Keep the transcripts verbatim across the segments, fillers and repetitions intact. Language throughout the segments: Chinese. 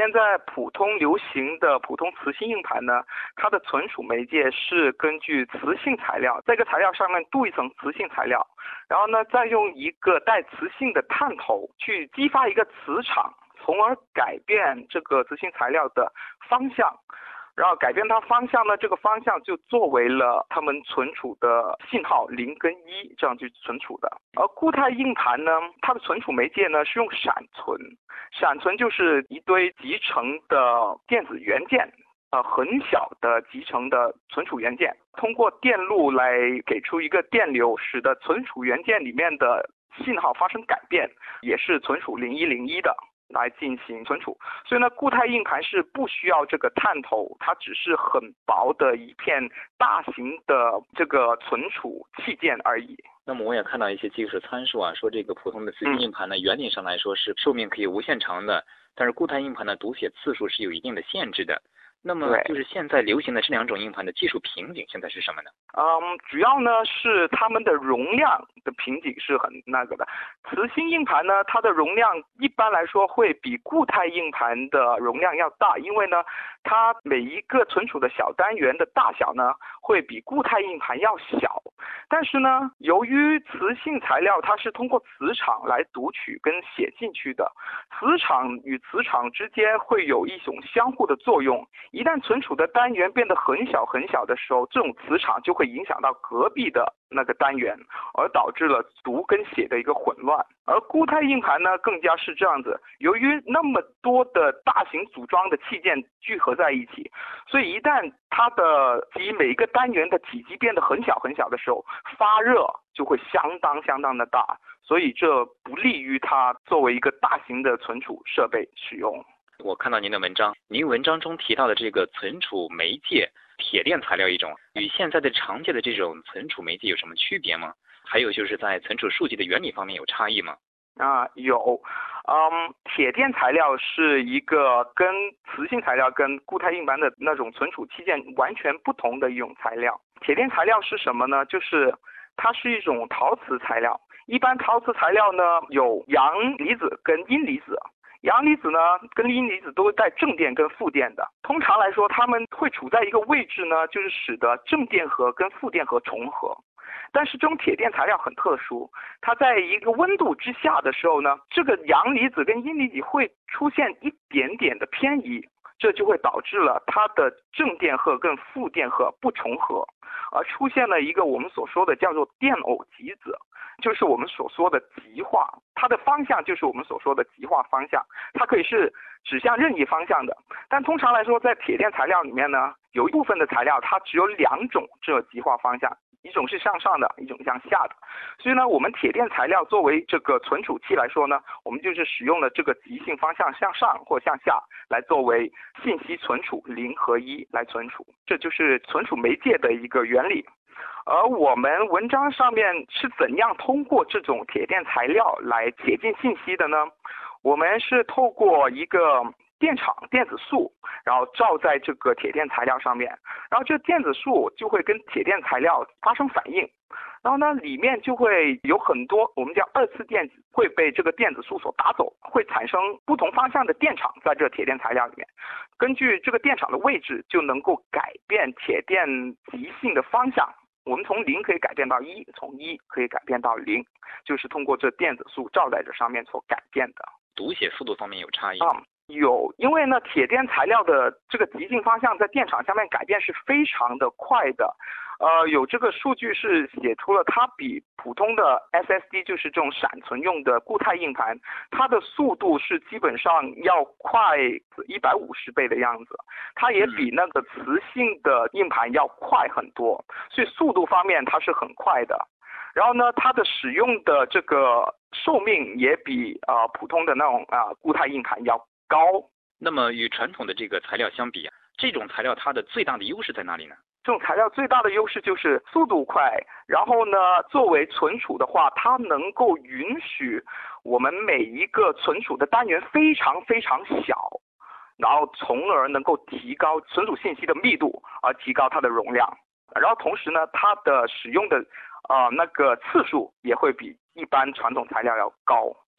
现在普通流行的普通磁性硬盘呢，它的存储媒介是根据磁性材料，在这个材料上面镀一层磁性材料，然后呢，再用一个带磁性的探头去激发一个磁场，从而改变这个磁性材料的方向。然后改变它方向呢，这个方向就作为了它们存储的信号零跟一这样去存储的。而固态硬盘呢，它的存储媒介呢是用闪存，闪存就是一堆集成的电子元件，呃，很小的集成的存储元件，通过电路来给出一个电流，使得存储元件里面的信号发生改变，也是存储零一零一的。来进行存储，所以呢，固态硬盘是不需要这个探头，它只是很薄的一片大型的这个存储器件而已。 那么我也看到一些技术参数啊，说这个普通的磁性硬盘呢，原理上来说是寿命可以无限长的，但是固态硬盘的读写次数是有一定的限制的。那么就是现在流行的这两种硬盘的技术瓶颈现在是什么呢？ 嗯，主要呢是它们的容量的瓶颈是很那个的。磁性硬盘呢，它的容量一般来说会比固态硬盘的容量要大，因为呢，它每一个存储的小单元的大小呢，会比固态硬盘要小。但是呢，由于磁性材料它是通过磁场来读取跟写进去的，磁场与磁场之间会有一种相互的作用。一旦存储的单元变得很小很小的时候，这种磁场就会影响到隔壁的那个单元，而导致了读跟写的一个混乱。而固态硬盘呢，更加是这样子，由于那么多的大型组装的器件聚合在一起，所以一旦它的及每一个单元的体积变得很小很小的时候，发热就会相当相当的大，所以这不利于它作为一个大型的存储设备使用。 我看到您的文章，您文章中提到的这个存储媒介铁电材料一种，与现在的常见的这种存储媒介有什么区别吗？还有就是在存储数据的原理方面有差异吗？ 啊，有，嗯，铁电材料是一个跟磁性材料跟固态硬盘的那种存储器件完全不同的一种材料。铁电材料是什么呢？就是它是一种陶瓷材料。一般陶瓷材料呢有阳离子跟阴离子。阳离子呢跟阴离子都是带正电跟负电的，通常来说它们会处在一个位置呢，就是使得正电荷跟负电荷重合。但是这种铁电材料很特殊，它在一个温度之下的时候呢，这个阳离子跟阴离子会出现一点点的偏移，这就会导致了它的正电荷跟负电荷不重合，而出现了一个我们所说的叫做电偶极子，就是我们所说的极化，它的方向就是我们所说的极化方向，它可以是指向任意方向的。但通常来说，在铁电材料里面呢，有一部分的材料它只有两种这极化方向，一种是向上的，一种向下的。所以呢，我们铁电材料作为这个存储器来说呢，我们就是使用了这个极性方向向上或向下来作为信息存储零和一来存储，这就是存储媒介的一个原理。而我们文章上面是怎样通过这种铁电材料来写进信息的呢？我们是透过一个电场电子束，然后照在这个铁电材料上面，然后这电子束就会跟铁电材料发生反应，然后呢里面就会有很多我们叫二次电子会被这个电子束所打走，会产生不同方向的电场在这铁电材料里面，根据这个电场的位置就能够改变铁电极性的方向。我们从零可以改变到一，从一可以改变到零，就是通过这电子束照在这上面所改变的。 读写速度方面有差异啊、嗯，有，因为呢，铁电材料的这个极性方向在电场下面改变是非常的快的。呃，有这个数据是写出了它比普通的 S S D， 就是这种闪存用的固态硬盘，它的速度是基本上要快一百五十倍的样子，它也比那个磁性的硬盘要快很多，所以速度方面它是很快的。然后呢，它的使用的这个寿命也比呃普通的那种啊、呃、固态硬盘要高。 那么与传统的这个材料相比啊，这种材料它的最大的优势在哪里呢？ 这种材料最大的优势就是速度快，然后呢，作为存储的话，它能够允许我们每一个存储的单元非常非常小，然后从而能够提高存储信息的密度，而提高它的容量。然后同时呢，它的使用的呃那个次数也会比一般传统材料要高。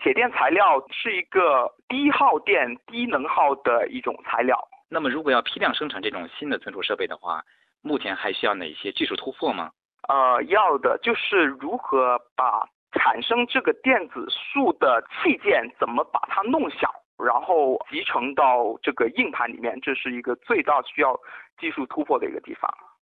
铁电材料是一个低耗电、低能耗的一种材料。 那么如果要批量生产这种新的存储设备的话，目前还需要哪些技术突破吗？ 呃，要的就是如何把产生这个电子束的器件怎么把它弄小，然后集成到这个硬盘里面，这是一个最大需要技术突破的一个地方。